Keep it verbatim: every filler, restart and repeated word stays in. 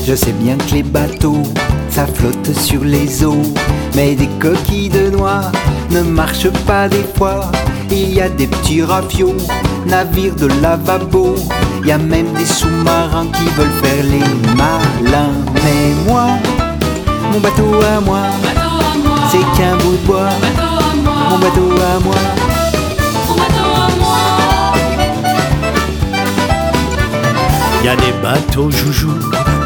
Je sais bien que les bateaux, ça flotte sur les eaux, mais des coquilles de noix ne marchent pas des fois. Il y a des petits rafiaux, navires de lavabo, il y a même des sous-marins qui veulent faire les malins. Mais moi, mon bateau à moi, c'est qu'un bout de bois. Mon bateau à moi, Mon bateau à moi. Y a des bateaux joujou